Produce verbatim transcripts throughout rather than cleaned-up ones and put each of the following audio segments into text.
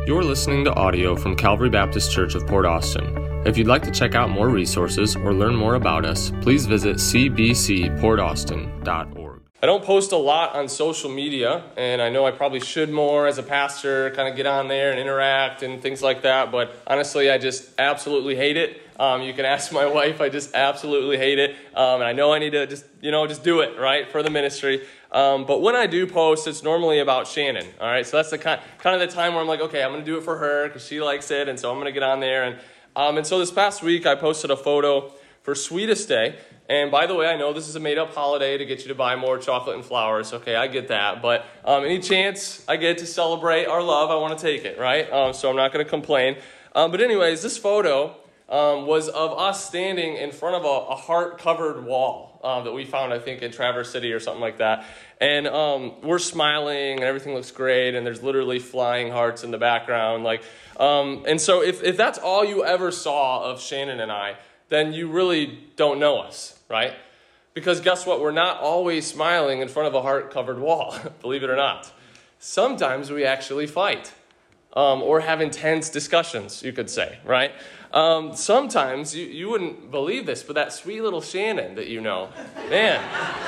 You're listening to audio from Calvary Baptist Church of Port Austin. If you'd like to check out more resources or learn more about us, please visit c b c port austin dot org. I don't post a lot on social media, and I know I probably should more as a pastor, kind of get on there and interact and things like that, but honestly, I just absolutely hate it. Um, you can ask my wife, I just absolutely hate it, um, and I know I need to just, you know, just do it, right, for the ministry. Um, but when I do post, it's normally about Shannon, all right? So that's the kind, kind of the time where I'm like, okay, I'm going to do it for her because she likes it, and so I'm going to get on there. And um, and so this past week, I posted a photo for Sweetest Day. And by the way, I know this is a made-up holiday to get you to buy more chocolate and flowers. Okay, I get that. But um, any chance I get to celebrate our love, I want to take it, right? Um, so I'm not going to complain. Um, but anyways, this photo um, was of us standing in front of a, a heart-covered wall uh, that we found, I think, in Traverse City or something like that. And um, we're smiling, and everything looks great, and there's literally flying hearts in the background. Like, um, and so if, if that's all you ever saw of Shannon and I, then you really don't know us, right? Because guess what? We're not always smiling in front of a heart-covered wall, believe it or not. Sometimes we actually fight um, or have intense discussions, you could say, right? Um, sometimes, you, you wouldn't believe this, but that sweet little Shannon that you know, man,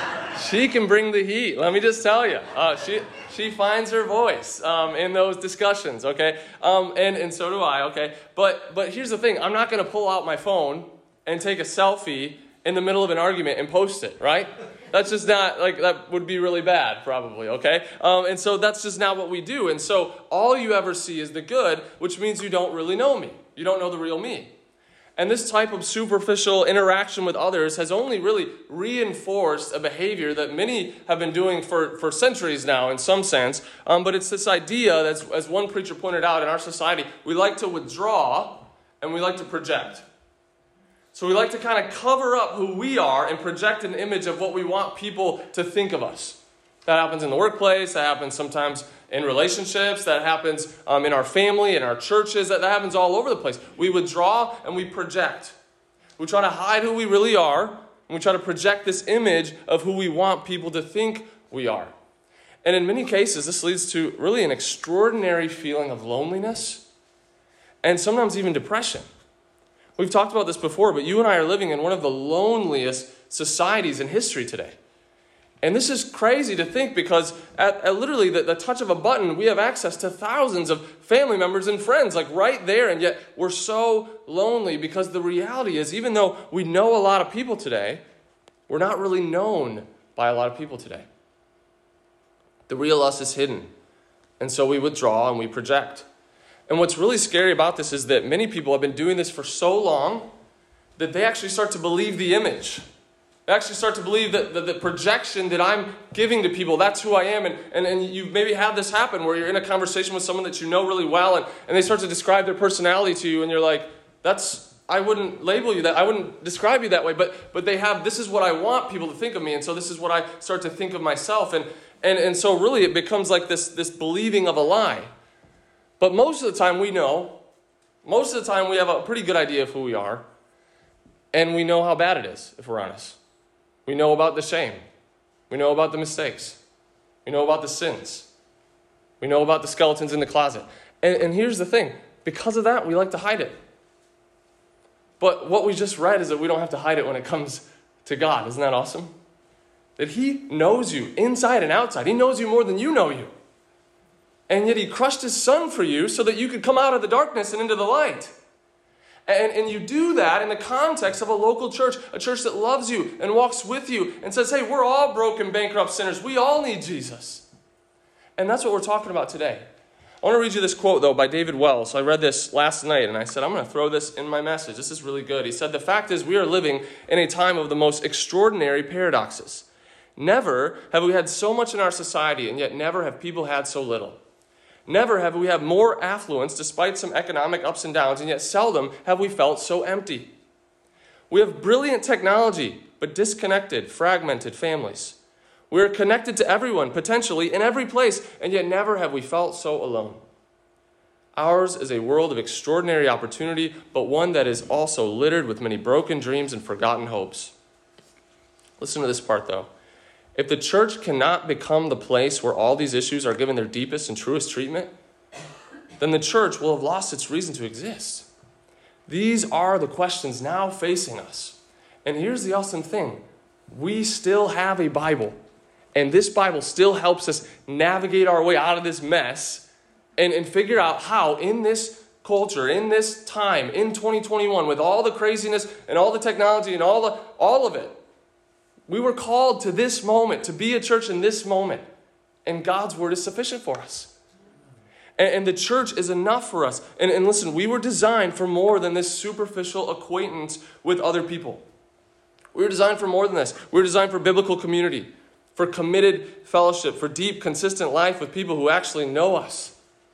she can bring the heat. Let me just tell you. Uh, she she finds her voice um, in those discussions, okay? Um, and, and so do I, okay? But, but here's the thing. I'm not going to pull out my phone and take a selfie in the middle of an argument and post it, right? That's just not, like, that would be really bad, probably, okay? Um, and so that's just not what we do. And so all you ever see is the good, which means you don't really know me. You don't know the real me. And this type of superficial interaction with others has only really reinforced a behavior that many have been doing for, for centuries now, in some sense. Um, but it's this idea that, as one preacher pointed out, in our society, we like to withdraw and we like to project. So we like to kind of cover up who we are and project an image of what we want people to think of us. That happens in the workplace. That happens sometimes in relationships. That happens um, in our family, in our churches. That, that happens all over the place. We withdraw and we project. We try to hide who we really are, and we try to project this image of who we want people to think we are. And in many cases, this leads to really an extraordinary feeling of loneliness and sometimes even depression. We've talked about this before, but you and I are living in one of the loneliest societies in history today. And this is crazy to think because at, at literally the, the touch of a button, we have access to thousands of family members and friends, like right there, and yet we're so lonely because the reality is, even though we know a lot of people today, we're not really known by a lot of people today. The real us is hidden, and so we withdraw and we project. And what's really scary about this is that many people have been doing this for so long that they actually start to believe the image. They actually start to believe that the, the projection that I'm giving to people, that's who I am. And, and, and you maybe have this happen where you're in a conversation with someone that you know really well, and, and they start to describe their personality to you, and you're like, that's, I wouldn't label you that, I wouldn't describe you that way, but but they have, this is what I want people to think of me, and so this is what I start to think of myself. And and, and so really it becomes like this, this believing of a lie. But most of the time we know, most of the time we have a pretty good idea of who we are, and we know how bad it is, if we're honest. We know about the shame. We know about the mistakes. We know about the sins. We know about the skeletons in the closet. And, and here's the thing. Because of that, we like to hide it. But what we just read is that we don't have to hide it when it comes to God. Isn't that awesome? That He knows you inside and outside. He knows you more than you know you. And yet He crushed His Son for you so that you could come out of the darkness and into the light. And, and you do that in the context of a local church, a church that loves you and walks with you and says, hey, we're all broken, bankrupt sinners. We all need Jesus. And that's what we're talking about today. I want to read you this quote, though, by David Wells. I read this last night, and I said, I'm going to throw this in my message. This is really good. He said, the fact is we are living in a time of the most extraordinary paradoxes. Never have we had so much in our society, and yet never have people had so little. Never have we had more affluence despite some economic ups and downs, and yet seldom have we felt so empty. We have brilliant technology, but disconnected, fragmented families. We are connected to everyone, potentially, in every place, and yet never have we felt so alone. Ours is a world of extraordinary opportunity, but one that is also littered with many broken dreams and forgotten hopes. Listen to this part, though. If the church cannot become the place where all these issues are given their deepest and truest treatment, then the church will have lost its reason to exist. These are the questions now facing us. And here's the awesome thing. We still have a Bible. And this Bible still helps us navigate our way out of this mess and, and figure out how in this culture, in this time, in twenty twenty-one, with all the craziness and all the technology and all the all of it, we were called to this moment, to be a church in this moment. And God's word is sufficient for us. And, and the church is enough for us. And, and listen, we were designed for more than this superficial acquaintance with other people. We were designed for more than this. We were designed for biblical community, for committed fellowship, for deep, consistent life with people who actually know us.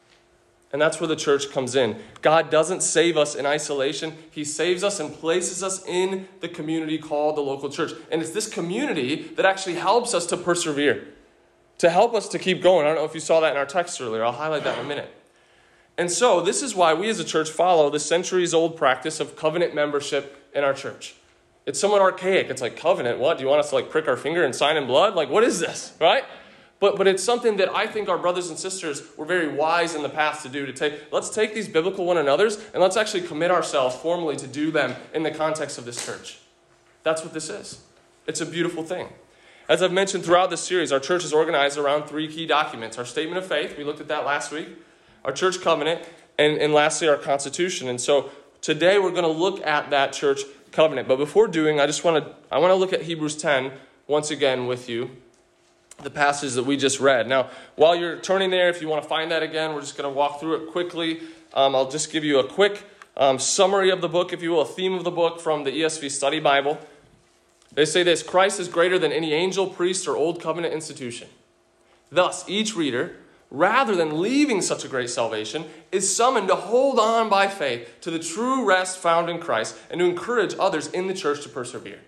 And that's where the church comes in. God doesn't save us in isolation. He saves us and places us in the community called the local church. And it's this community that actually helps us to persevere, to help us to keep going. I don't know if you saw that in our text earlier. I'll highlight that in a minute. And so this is why we as a church follow the centuries-old practice of covenant membership in our church. It's somewhat archaic. It's like, covenant, what? Do you want us to like prick our finger and sign in blood? Like, what is this, right? But but it's something that I think our brothers and sisters were very wise in the past to do, to take, let's take these biblical one another's and let's actually commit ourselves formally to do them in the context of this church. That's what this is. It's a beautiful thing. As I've mentioned throughout this series, our church is organized around three key documents. Our statement of faith, we looked at that last week, our church covenant, and, and lastly, our constitution. And so today we're going to look at that church covenant. But before doing, I just want to, I want to look at Hebrews ten once again with you. The passage that we just read. Now, while you're turning there, if you want to find that again, we're just going to walk through it quickly. Um, I'll just give you a quick um, summary of the book, if you will, a theme of the book from the E S V Study Bible. They say this: Christ is greater than any angel, priest, or old covenant institution. Thus, each reader, rather than leaving such a great salvation, is summoned to hold on by faith to the true rest found in Christ and to encourage others in the church to persevere.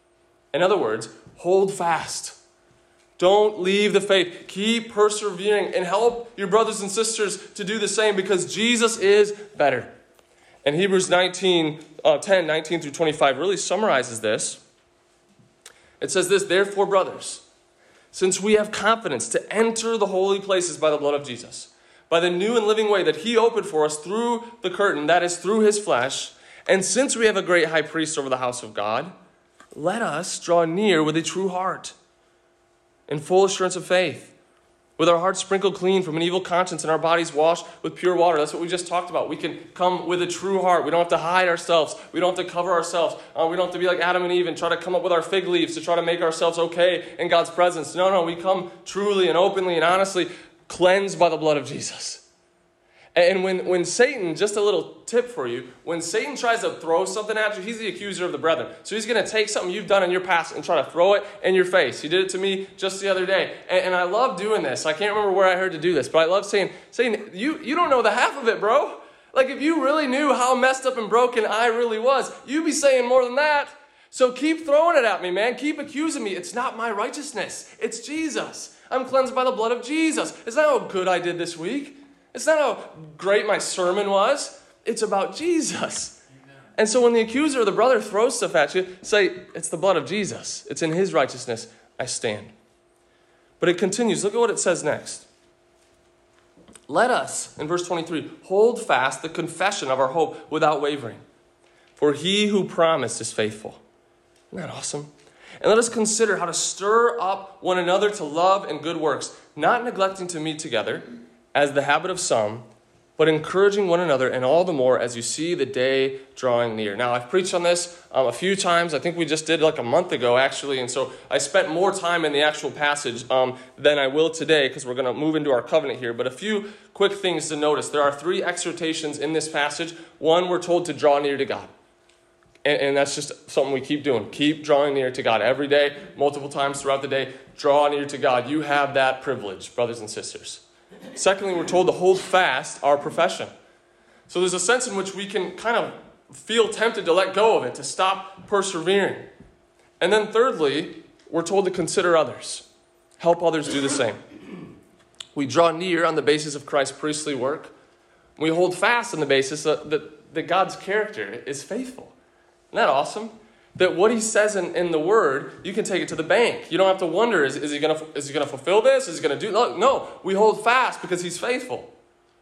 In other words, hold fast. Don't leave the faith. Keep persevering and help your brothers and sisters to do the same, because Jesus is better. And Hebrews nineteen, uh, ten, nineteen through twenty-five really summarizes this. It says this: Therefore, brothers, since we have confidence to enter the holy places by the blood of Jesus, by the new and living way that he opened for us through the curtain, that is, through his flesh, and since we have a great high priest over the house of God, let us draw near with a true heart, in full assurance of faith, with our hearts sprinkled clean from an evil conscience and our bodies washed with pure water. That's what we just talked about. We can come with a true heart. We don't have to hide ourselves. We don't have to cover ourselves. Uh, we don't have to be like Adam and Eve and try to come up with our fig leaves to try to make ourselves okay in God's presence. No, no, we come truly and openly and honestly cleansed by the blood of Jesus. And when, when Satan, just a little tip for you, when Satan tries to throw something at you, he's the accuser of the brethren. So he's going to take something you've done in your past and try to throw it in your face. He did it to me just the other day. And, and I love doing this. I can't remember where I heard to do this, but I love saying, saying you, you don't know the half of it, bro. Like, if you really knew how messed up and broken I really was, you'd be saying more than that. So keep throwing it at me, man. Keep accusing me. It's not my righteousness. It's Jesus. I'm cleansed by the blood of Jesus. It's not how good I did this week. It's not how great my sermon was. It's about Jesus. Amen. And so when the accuser or the brother throws stuff at you, say, it's the blood of Jesus. It's in his righteousness I stand. But it continues. Look at what it says next. Let us, in verse twenty-three, hold fast the confession of our hope without wavering. For he who promised is faithful. Isn't that awesome? And let us consider how to stir up one another to love and good works, not neglecting to meet together, as the habit of some, but encouraging one another, and all the more as you see the day drawing near. Now, I've preached on this um, a few times. I think we just did like a month ago, actually, and so I spent more time in the actual passage um, than I will today, because we're going to move into our covenant here. But a few quick things to notice. There are three exhortations in this passage. One, we're told to draw near to God. And, and that's just something we keep doing. Keep drawing near to God every day, multiple times throughout the day. Draw near to God. You have that privilege, brothers and sisters. Secondly, we're told to hold fast our profession. So there's a sense in which we can kind of feel tempted to let go of it, to stop persevering. And then thirdly, we're told to consider others. Help others do the same. We draw near on the basis of Christ's priestly work. We hold fast on the basis that, that, that God's character is faithful. Isn't that awesome? That what he says in, in the word, you can take it to the bank. You don't have to wonder, is, is he going to is he going to fulfill this? Is he going to do? No, no, we hold fast because he's faithful.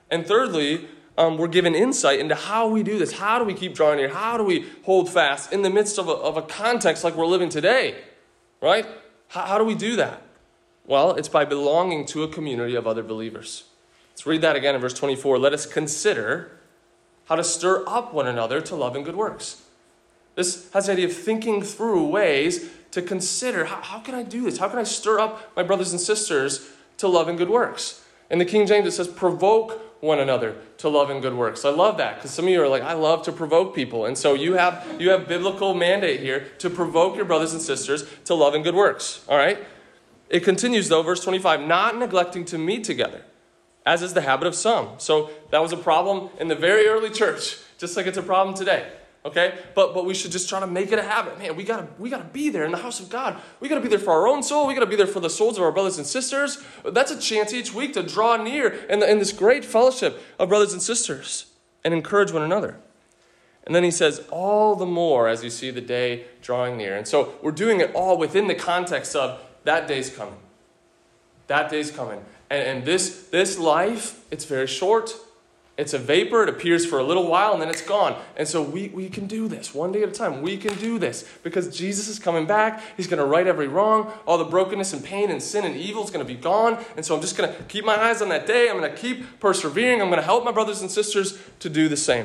And thirdly, um, we're given insight into how we do this. How do we keep drawing near? How do we hold fast in the midst of a, of a context like we're living today, right? How, how do we do that? Well, it's by belonging to a community of other believers. Let's read that again in verse twenty-four. Let us consider how to stir up one another to love and good works. This has the idea of thinking through ways to consider, how, how can I do this? How can I stir up my brothers and sisters to love and good works? In the King James, it says, provoke one another to love and good works. I love that, because some of you are like, I love to provoke people. And so you have you have biblical mandate here to provoke your brothers and sisters to love and good works. All right? It continues, though, verse twenty-five, not neglecting to meet together, as is the habit of some. So that was a problem in the very early church, just like it's a problem today. Okay? But but we should just try to make it a habit. Man, we gotta we gotta be there in the house of God. We gotta be there for our own soul. We gotta be there for the souls of our brothers and sisters. That's a chance each week to draw near in, the, in this great fellowship of brothers and sisters and encourage one another. And then he says, all the more as you see the day drawing near. And so we're doing it all within the context of that day's coming. That day's coming. And, and this, this life, it's very short. It's a vapor. It appears for a little while and then it's gone. And so we, we can do this one day at a time. We can do this because Jesus is coming back. He's going to right every wrong. All the brokenness and pain and sin and evil is going to be gone. And so I'm just going to keep my eyes on that day. I'm going to keep persevering. I'm going to help my brothers and sisters to do the same.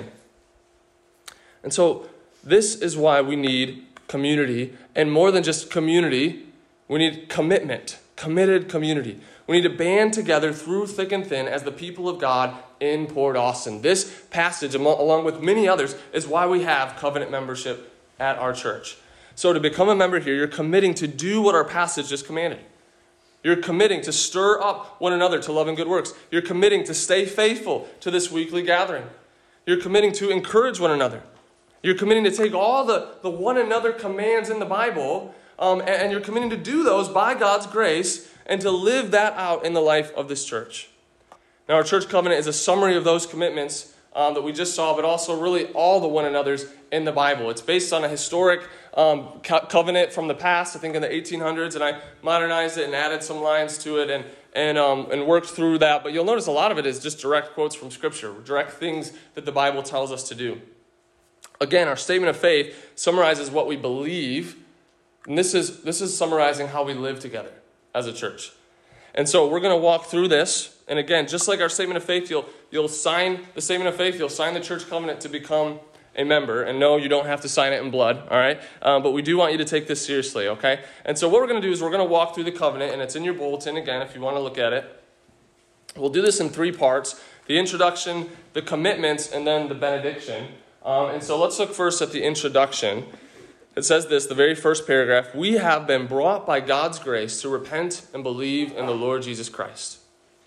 And so this is why we need community. And more than just community, we need commitment, committed community. We need to band together through thick and thin as the people of God in Port Austin. This passage, along with many others, is why we have covenant membership at our church. So to become a member here, you're committing to do what our passage just commanded. You're committing to stir up one another to love and good works. You're committing to stay faithful to this weekly gathering. You're committing to encourage one another. You're committing to take all the, the one another commands in the Bible, um, and, and you're committing to do those by God's grace and to live that out in the life of this church. Now, our church covenant is a summary of those commitments um, that we just saw, but also really all the one another's in the Bible. It's based on a historic um, co- covenant from the past, I think in the eighteen hundreds, and I modernized it and added some lines to it and and um, and worked through that. But you'll notice a lot of it is just direct quotes from Scripture, direct things that the Bible tells us to do. Again, our statement of faith summarizes what we believe, and this is this is summarizing how we live together as a church. And so we're going to walk through this. And again, just like our statement of faith, you'll you'll sign the statement of faith, you'll sign the church covenant to become a member. And no, you don't have to sign it in blood, all right? Um, but we do want you to take this seriously, okay? And so what we're going to do is we're going to walk through the covenant, and it's in your bulletin, again, if you want to look at it. We'll do this in three parts: the introduction, the commitments, and then the benediction. Um, and so let's look first at the introduction. It says this, the very first paragraph: we have been brought by God's grace to repent and believe in the Lord Jesus Christ.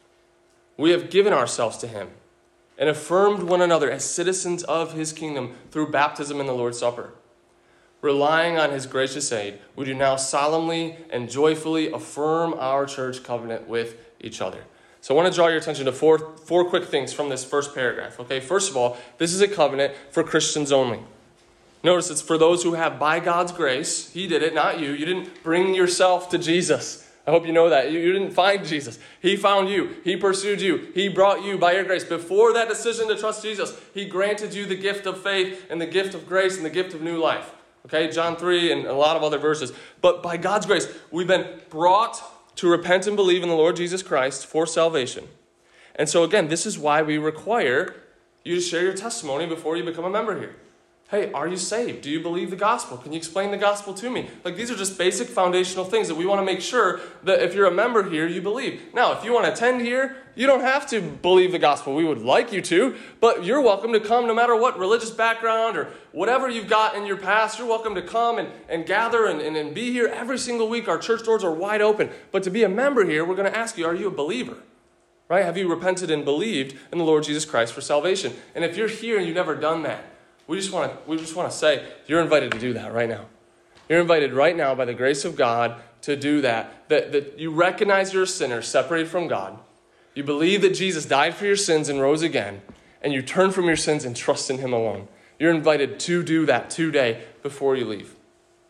We have given ourselves to him and affirmed one another as citizens of his kingdom through baptism and the Lord's Supper. Relying on his gracious aid, we do now solemnly and joyfully affirm our church covenant with each other. So I want to draw your attention to four, four quick things from this first paragraph. Okay, first of all, this is a covenant for Christians only. Notice it's for those who have, by God's grace, he did it, not you. You didn't bring yourself to Jesus. I hope you know that. You, you didn't find Jesus. He found you. He pursued you. He brought you by your grace. Before that decision to trust Jesus, he granted you the gift of faith and the gift of grace and the gift of new life. Okay, John three and a lot of other verses. But by God's grace, we've been brought to repent and believe in the Lord Jesus Christ for salvation. And so again, this is why we require you to share your testimony before you become a member here. Hey, are you saved? Do you believe the gospel? Can you explain the gospel to me? Like, these are just basic foundational things that we want to make sure that if you're a member here, you believe. Now, if you want to attend here, you don't have to believe the gospel. We would like you to, but you're welcome to come no matter what religious background or whatever you've got in your past. You're welcome to come and, and gather and, and, and be here every single week. Our church doors are wide open. But to be a member here, we're going to ask you, are you a believer? Right? Have you repented and believed in the Lord Jesus Christ for salvation? And if you're here and you've never done that, We just want to we just want to say you're invited to do that right now. You're invited right now by the grace of God to do that. That, that you recognize you're a sinner separated from God. You believe that Jesus died for your sins and rose again. And you turn from your sins and trust in him alone. You're invited to do that today before you leave.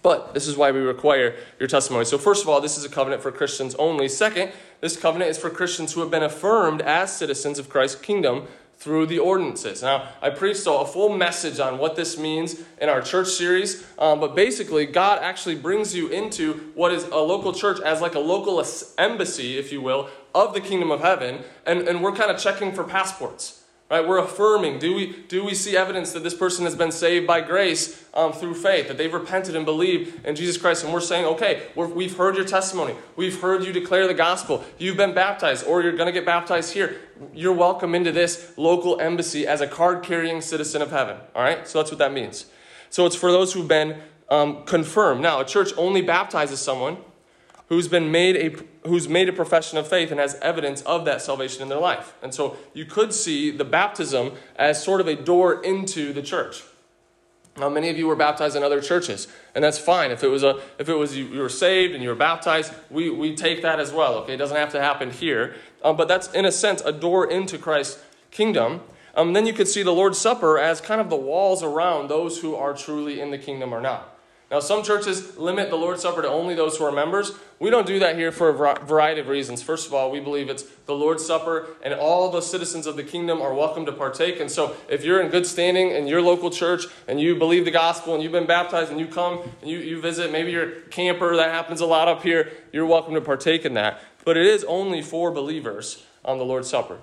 But this is why we require your testimony. So first of all, this is a covenant for Christians only. Second, this covenant is for Christians who have been affirmed as citizens of Christ's kingdom through the ordinances. Now, I preached a full message on what this means in our church series, um, but basically, God actually brings you into what is a local church as like a local embassy, if you will, of the kingdom of heaven, and, and we're kind of checking for passports. Right? We're affirming. Do we do we see evidence that this person has been saved by grace um, through faith, that they've repented and believed in Jesus Christ? And we're saying, okay, we're, we've heard your testimony. We've heard you declare the gospel. You've been baptized, or you're going to get baptized here. You're welcome into this local embassy as a card-carrying citizen of heaven. All right? So that's what that means. So it's for those who've been um, confirmed. Now, a church only baptizes someone who's been made a who's made a profession of faith and has evidence of that salvation in their life. And so you could see the baptism as sort of a door into the church. Now, many of you were baptized in other churches, and that's fine. If it was a if it was you, you were saved and you were baptized, we we take that as well. Okay, it doesn't have to happen here, um, but that's in a sense a door into Christ's kingdom. Um, then you could see the Lord's Supper as kind of the walls around those who are truly in the kingdom or not. Now, some churches limit the Lord's Supper to only those who are members. We don't do that here for a variety of reasons. First of all, we believe it's the Lord's Supper, and all the citizens of the kingdom are welcome to partake. And so if you're in good standing in your local church, and you believe the gospel, and you've been baptized, and you come, and you, you visit, maybe you're a camper, that happens a lot up here, you're welcome to partake in that. But it is only for believers on the Lord's Supper.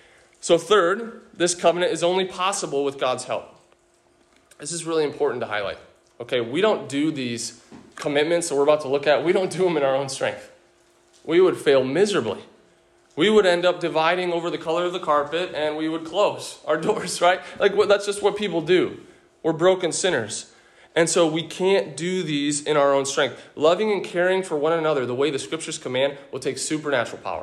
So third, this covenant is only possible with God's help. This is really important to highlight. Okay, we don't do these commitments that we're about to look at, we don't do them in our own strength. We would fail miserably. We would end up dividing over the color of the carpet, and we would close our doors, right? Like, that's just what people do. We're broken sinners. And so we can't do these in our own strength. Loving and caring for one another the way the scriptures command will take supernatural power.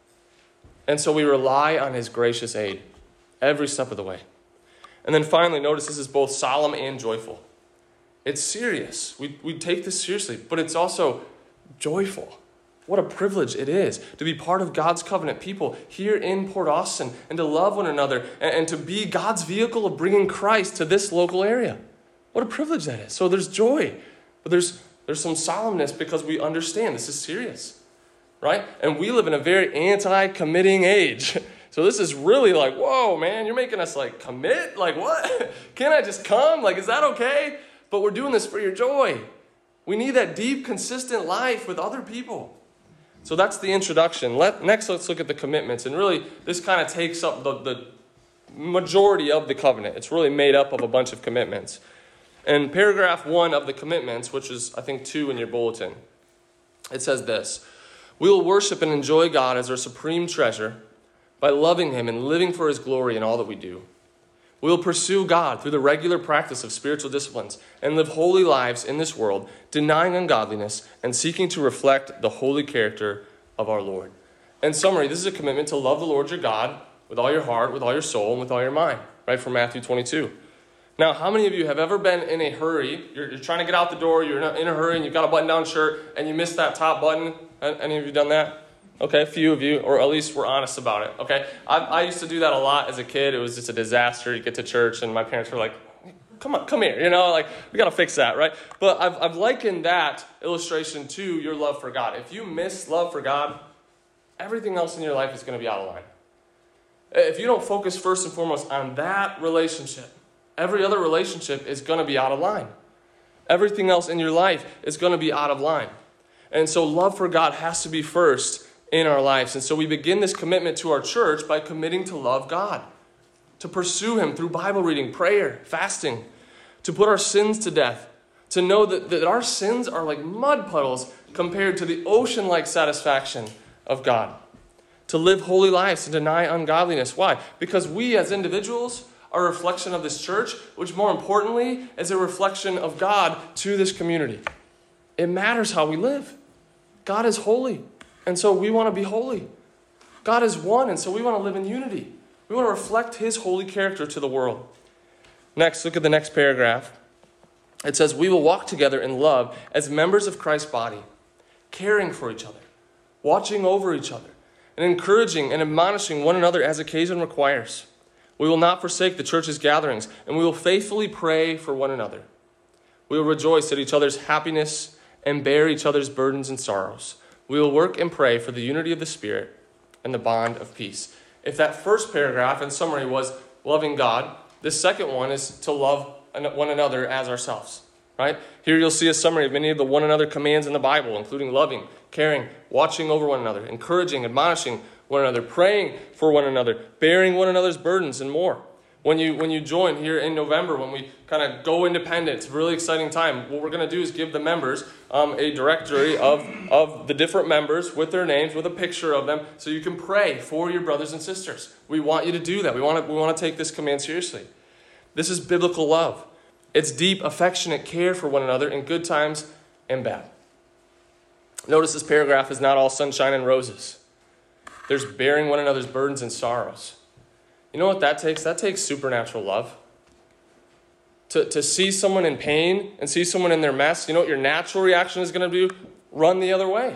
And so we rely on his gracious aid every step of the way. And then finally, notice this is both solemn and joyful. It's serious. We, we take this seriously, but it's also joyful. What a privilege it is to be part of God's covenant people here in Port Austin and to love one another and, and to be God's vehicle of bringing Christ to this local area. What a privilege that is. So there's joy, but there's there's some solemnness because we understand this is serious, right? And we live in a very anti-committing age. So this is really like, whoa, man, you're making us like commit? Like what? Can't I just come? Like, is that okay? But we're doing this for your joy. We need that deep, consistent life with other people. So that's the introduction. Let, next, let's look at the commitments. And really, this kind of takes up the, the majority of the covenant. It's really made up of a bunch of commitments. And paragraph one of the commitments, which is, I think, two in your bulletin, it says this: we will worship and enjoy God as our supreme treasure by loving him and living for his glory in all that we do. We will pursue God through the regular practice of spiritual disciplines and live holy lives in this world, denying ungodliness and seeking to reflect the holy character of our Lord. In summary, this is a commitment to love the Lord your God with all your heart, with all your soul, and with all your mind, right, from Matthew twenty-two. Now, how many of you have ever been in a hurry? You're, you're trying to get out the door, you're in a hurry, and you've got a button-down shirt, and you missed that top button? Any of you done that? Okay, a few of you, or at least we're honest about it, okay? I, I used to do that a lot as a kid. It was just a disaster. You get to church, and my parents were like, come on, come here, you know, like, we got to fix that, right? But I've, I've likened that illustration to your love for God. If you miss love for God, everything else in your life is going to be out of line. If you don't focus first and foremost on that relationship, every other relationship is going to be out of line. Everything else in your life is going to be out of line. And so love for God has to be first in our lives. And so we begin this commitment to our church by committing to love God, to pursue him through Bible reading, prayer, fasting, to put our sins to death, to know that, that our sins are like mud puddles compared to the ocean-like satisfaction of God, to live holy lives and deny ungodliness. Why? Because we as individuals are a reflection of this church, which more importantly is a reflection of God to this community. It matters how we live. God is holy. And so we want to be holy. God is one, and so we want to live in unity. We want to reflect his holy character to the world. Next, look at the next paragraph. It says, we will walk together in love as members of Christ's body, caring for each other, watching over each other, and encouraging and admonishing one another as occasion requires. We will not forsake the church's gatherings, and we will faithfully pray for one another. We will rejoice at each other's happiness and bear each other's burdens and sorrows. We will work and pray for the unity of the Spirit and the bond of peace. If that first paragraph in summary was loving God, this second one is to love one another as ourselves, right? Here you'll see a summary of many of the one another commands in the Bible, including loving, caring, watching over one another, encouraging, admonishing one another, praying for one another, bearing one another's burdens, and more. When you when you join here in November, when we kind of go independent, it's a really exciting time. What we're going to do is give the members um, a directory of, of the different members with their names, with a picture of them, so you can pray for your brothers and sisters. We want you to do that. We want to, we want to take this command seriously. This is biblical love. It's deep, affectionate care for one another in good times and bad. Notice this paragraph is not all sunshine and roses. There's bearing one another's burdens and sorrows. You know what that takes? That takes supernatural love. To, to see someone in pain and see someone in their mess, you know what your natural reaction is going to do? Run the other way.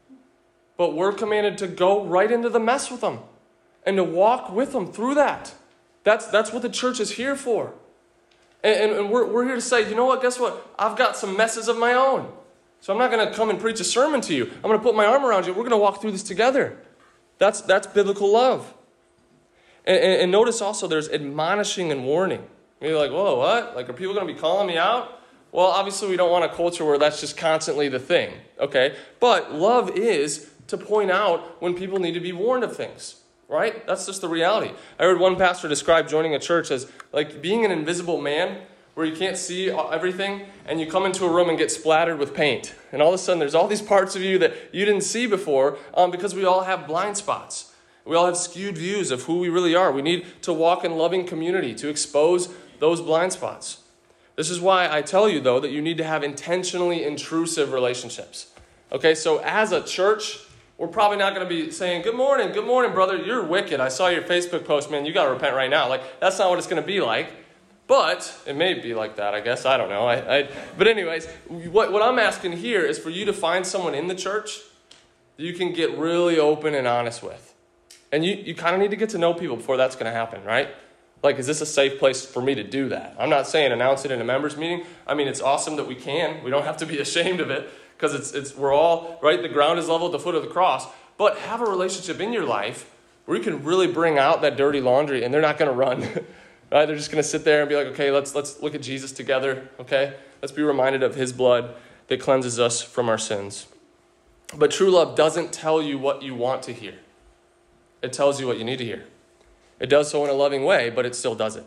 But we're commanded to go right into the mess with them and to walk with them through that. That's, that's what the church is here for. And, and, and we're, we're here to say, you know what? Guess what? I've got some messes of my own. So I'm not going to come and preach a sermon to you. I'm going to put my arm around you. We're going to walk through this together. That's, that's biblical love. And, and, and notice also there's admonishing and warning. You're like, whoa, what? Like, are people going to be calling me out? Well, obviously we don't want a culture where that's just constantly the thing, okay? But love is to point out when people need to be warned of things, right? That's just the reality. I heard one pastor describe joining a church as like being an invisible man where you can't see everything and you come into a room and get splattered with paint. And all of a sudden there's all these parts of you that you didn't see before um, because we all have blind spots. We all have skewed views of who we really are. We need to walk in loving community to expose those blind spots. This is why I tell you, though, that you need to have intentionally intrusive relationships. Okay, so as a church, we're probably not going to be saying, good morning, good morning, brother, you're wicked. I saw your Facebook post, man, you got to repent right now. Like, that's not what it's going to be like. But it may be like that, I guess. I don't know. I, I, but anyways, what, what I'm asking here is for you to find someone in the church that you can get really open and honest with. And you, you kind of need to get to know people before that's going to happen, right? Like, is this a safe place for me to do that? I'm not saying announce it in a members meeting. I mean, it's awesome that we can. We don't have to be ashamed of it because it's it's we're all, right? The ground is level at the foot of the cross. But have a relationship in your life where you can really bring out that dirty laundry and they're not going to run, right? They're just going to sit there and be like, okay, let's let's look at Jesus together, okay? Let's be reminded of his blood that cleanses us from our sins. But true love doesn't tell you what you want to hear. It tells you what you need to hear. It does so in a loving way, but it still does it.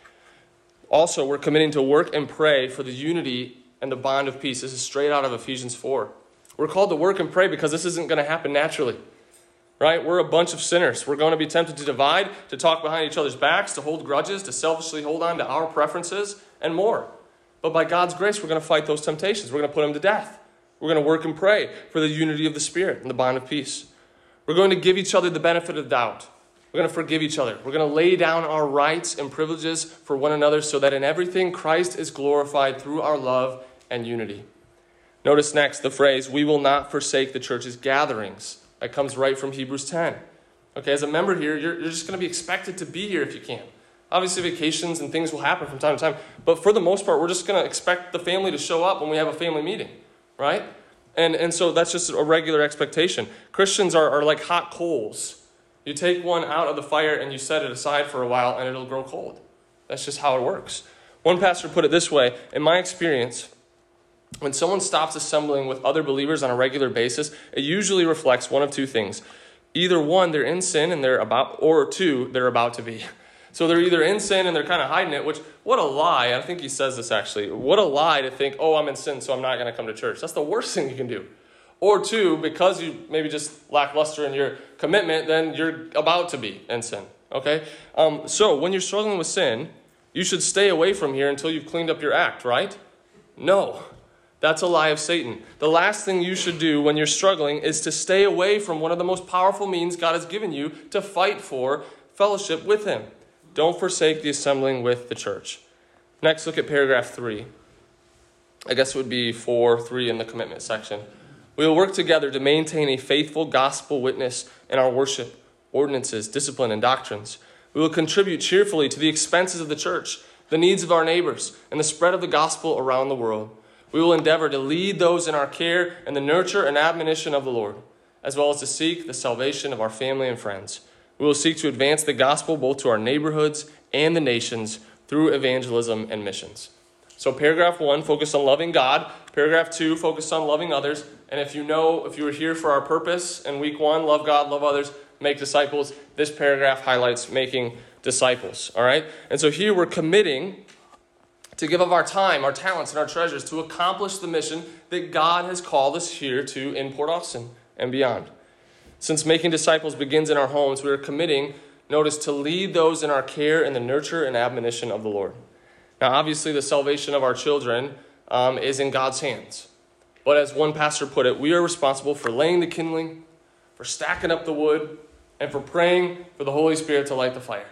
Also, we're committing to work and pray for the unity and the bond of peace. This is straight out of Ephesians four. We're called to work and pray because this isn't going to happen naturally, right? We're a bunch of sinners. We're going to be tempted to divide, to talk behind each other's backs, to hold grudges, to selfishly hold on to our preferences, and more. But by God's grace, we're going to fight those temptations. We're going to put them to death. We're going to work and pray for the unity of the Spirit and the bond of peace. We're going to give each other the benefit of doubt. We're going to forgive each other. We're going to lay down our rights and privileges for one another so that in everything Christ is glorified through our love and unity. Notice next the phrase, we will not forsake the church's gatherings. That comes right from Hebrews ten. Okay, as a member here, you're, you're just going to be expected to be here if you can. Obviously, vacations and things will happen from time to time. But for the most part, we're just going to expect the family to show up when we have a family meeting, right? And and so that's just a regular expectation. Christians are, are like hot coals. You take one out of the fire and you set it aside for a while and it'll grow cold. That's just how it works. One pastor put it this way, in my experience, when someone stops assembling with other believers on a regular basis, it usually reflects one of two things. Either one, they're in sin and they're about, or two, they're about to be. So they're either in sin and they're kind of hiding it, which, what a lie. I think he says this actually. What a lie to think, oh, I'm in sin, so I'm not going to come to church. That's the worst thing you can do. Or two, because you maybe just lackluster in your commitment, then you're about to be in sin, okay? Um, so when you're struggling with sin, you should stay away from here until you've cleaned up your act, right? No, that's a lie of Satan. The last thing you should do when you're struggling is to stay away from one of the most powerful means God has given you to fight for fellowship with him. Don't forsake the assembling with the church. Next, look at paragraph three. I guess it would be four, three in the commitment section. We will work together to maintain a faithful gospel witness in our worship, ordinances, discipline, and doctrines. We will contribute cheerfully to the expenses of the church. the needs of our neighbors, and the spread of the gospel around the world. We will endeavor to lead those in our care and the nurture and admonition of the Lord, as well as to seek the salvation of our family and friends. We will seek to advance the gospel both to our neighborhoods and the nations through evangelism and missions. So paragraph one, focus on loving God. Paragraph two, focus on loving others. And if you know, if you were here for our purpose in week one, love God, love others, make disciples, this paragraph highlights making disciples, all right? And so here we're committing to give of our time, our talents, and our treasures to accomplish the mission that God has called us here to in Port Austin and beyond. Since making disciples begins in our homes, we are committing, notice, to lead those in our care in the nurture and admonition of the Lord. Now, obviously, the salvation of our children um, is in God's hands. But as one pastor put it, we are responsible for laying the kindling, for stacking up the wood, and for praying for the Holy Spirit to light the fire.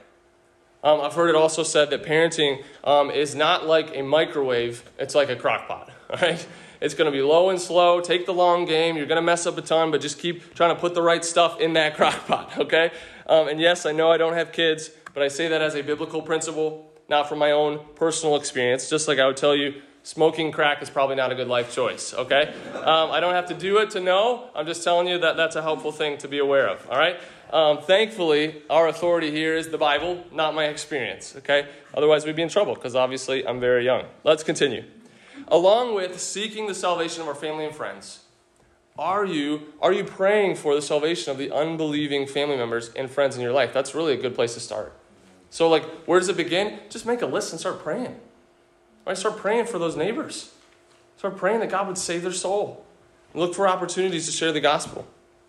Um, I've heard it also said that parenting um, is not like a microwave, it's like a crock pot, all right? It's going to be low and slow, take the long game, you're going to mess up a ton, but just keep trying to put the right stuff in that crock pot, okay? Um, and yes, I know I don't have kids, but I say that as a biblical principle, not from my own personal experience, just like I would tell you, smoking crack is probably not a good life choice, okay? Um, I don't have to do it to know. I'm just telling you that that's a helpful thing to be aware of, all right? Um, thankfully, our authority here is the Bible, not my experience, okay? Otherwise, we'd be in trouble because obviously I'm very young. Let's continue. Along with seeking the salvation of our family and friends, are you, are you praying for the salvation of the unbelieving family members and friends in your life? That's really a good place to start. So, like, where does it begin? Just make a list and start praying. Right? Start praying for those neighbors. Start praying that God would save their soul. And look for opportunities to share the gospel.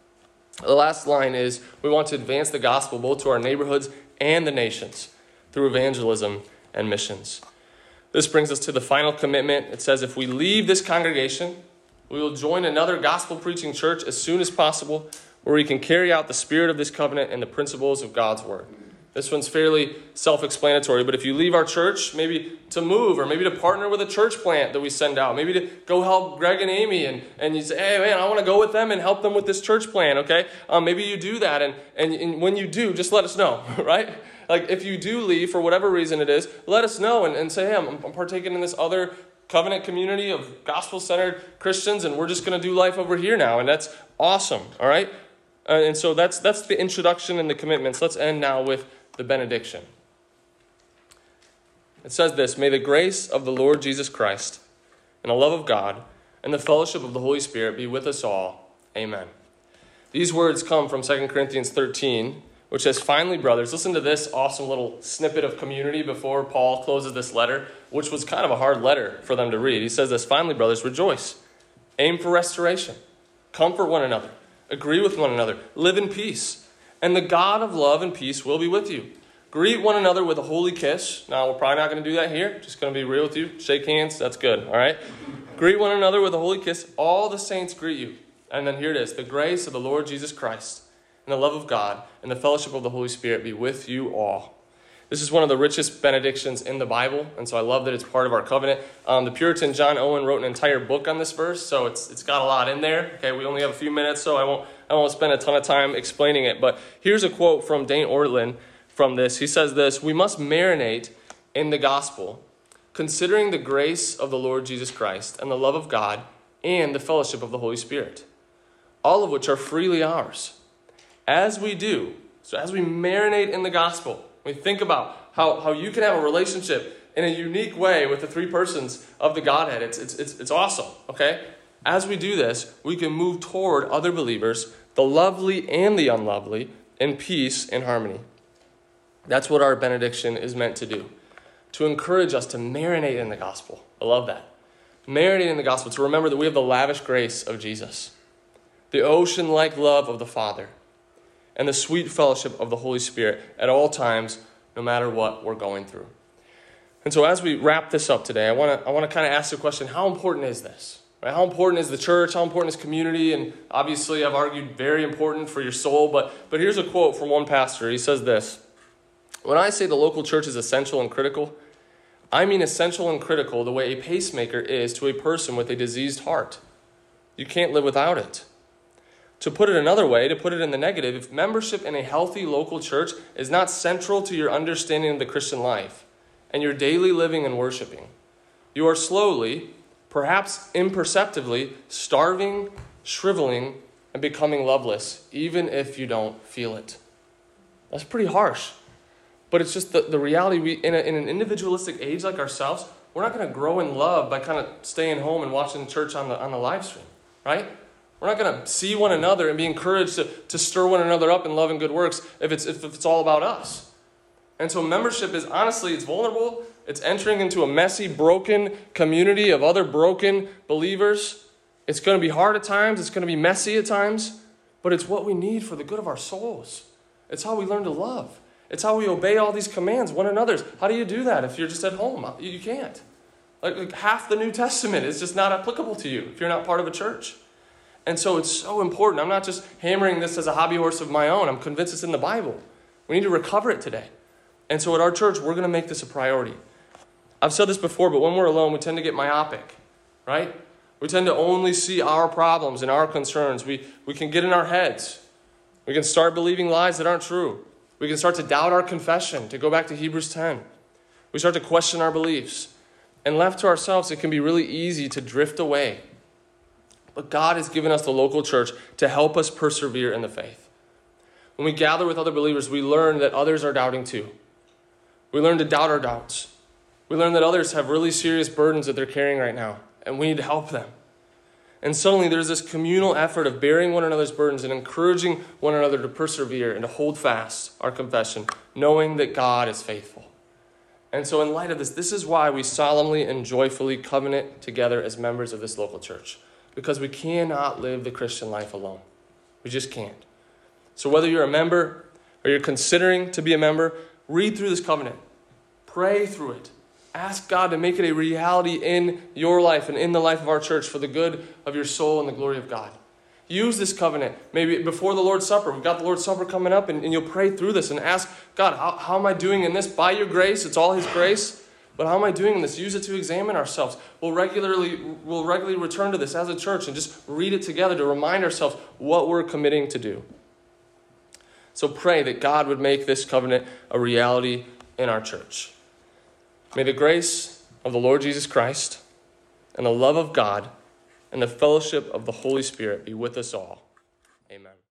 The last line is, we want to advance the gospel both to our neighborhoods and the nations through evangelism and missions. This brings us to the final commitment. It says, if we leave this congregation, we will join another gospel-preaching church as soon as possible where we can carry out the spirit of this covenant and the principles of God's word. This one's fairly self-explanatory, but if you leave our church, maybe to move or maybe to partner with a church plant that we send out, maybe to go help Greg and Amy, and, and you say, hey, man, I want to go with them and help them with this church plant, okay? Um, maybe you do that, and, and, and when you do, just let us know, right? Like, if you do leave for whatever reason it is, let us know and, and say, hey, I'm, I'm partaking in this other covenant community of gospel-centered Christians, and we're just going to do life over here now, and that's awesome, all right? Uh, and so that's that's the introduction and the commitments. Let's end now with the benediction. It says this, may the grace of the Lord Jesus Christ and the love of God and the fellowship of the Holy Spirit be with us all. Amen. These words come from Second Corinthians thirteen, which says, finally, brothers, listen to this awesome little snippet of community before Paul closes this letter, which was kind of a hard letter for them to read. He says this, finally, brothers, rejoice, aim for restoration, comfort one another, agree with one another, live in peace. And the God of love and peace will be with you. Greet one another with a holy kiss. Now, we're probably not going to do that here. Just going to be real with you. Shake hands. That's good. All right? Greet one another with a holy kiss. All the saints greet you. And then here it is. The grace of the Lord Jesus Christ and the love of God and the fellowship of the Holy Spirit be with you all. This is one of the richest benedictions in the Bible, and so I love that it's part of our covenant. Um, the Puritan John Owen wrote an entire book on this verse, so it's it's got a lot in there. Okay, we only have a few minutes, so I won't I won't spend a ton of time explaining it. But here's a quote from Dane Ortlund from this. He says this, we must marinate in the gospel, considering the grace of the Lord Jesus Christ and the love of God and the fellowship of the Holy Spirit, all of which are freely ours. As we do, so as we marinate in the gospel, we think about how, how you can have a relationship in a unique way with the three persons of the Godhead. It's, it's, it's, it's awesome, okay? As we do this, we can move toward other believers, the lovely and the unlovely, in peace and harmony. That's what our benediction is meant to do, to encourage us to marinate in the gospel. I love that. Marinate in the gospel, to remember that we have the lavish grace of Jesus, the ocean-like love of the Father, and the sweet fellowship of the Holy Spirit at all times, no matter what we're going through. And so as we wrap this up today, I want to I want to kind of ask the question, how important is this? Right? How important is the church? How important is community? And obviously, I've argued very important for your soul, but, but here's a quote from one pastor. He says this, when I say the local church is essential and critical, I mean essential and critical the way a pacemaker is to a person with a diseased heart. You can't live without it. To put it another way, to put it in the negative, if membership in a healthy local church is not central to your understanding of the Christian life, and you're daily living and worshiping, you are slowly, perhaps imperceptibly, starving, shriveling, and becoming loveless, even if you don't feel it. That's pretty harsh. But it's just the, the reality. We in, a, in an individualistic age like ourselves, we're not going to grow in love by kind of staying home and watching church on the on the live stream, right? We're not going to see one another and be encouraged to, to stir one another up in love and good works if it's if it's all about us. And so membership is, honestly, it's vulnerable. It's entering into a messy, broken community of other broken believers. It's going to be hard at times. It's going to be messy at times. But it's what we need for the good of our souls. It's how we learn to love. It's how we obey all these commands, one another's. How do you do that if you're just at home? You can't. Like, like half the New Testament is just not applicable to you if you're not part of a church. And so it's so important. I'm not just hammering this as a hobby horse of my own. I'm convinced it's in the Bible. We need to recover it today. And so at our church, we're going to make this a priority. I've said this before, but when we're alone, we tend to get myopic, right? We tend to only see our problems and our concerns. We, we can get in our heads. We can start believing lies that aren't true. We can start to doubt our confession, to go back to Hebrews ten. We start to question our beliefs. And left to ourselves, it can be really easy to drift away. But God has given us the local church to help us persevere in the faith. When we gather with other believers, we learn that others are doubting too. We learn to doubt our doubts. We learn that others have really serious burdens that they're carrying right now, and we need to help them. And suddenly there's this communal effort of bearing one another's burdens and encouraging one another to persevere and to hold fast our confession, knowing that God is faithful. And so in light of this, this is why we solemnly and joyfully covenant together as members of this local church, because we cannot live the Christian life alone. We just can't. So whether you're a member or you're considering to be a member, read through this covenant. Pray through it. Ask God to make it a reality in your life and in the life of our church for the good of your soul and the glory of God. Use this covenant maybe before the Lord's Supper. We've got the Lord's Supper coming up, and, and you'll pray through this and ask God, how, how am I doing in this? By your grace, it's all his grace. But how am I doing in this? Use it to examine ourselves. We'll regularly, we'll regularly return to this as a church and just read it together to remind ourselves what we're committing to do. So pray that God would make this covenant a reality in our church. May the grace of the Lord Jesus Christ and the love of God and the fellowship of the Holy Spirit be with us all. Amen.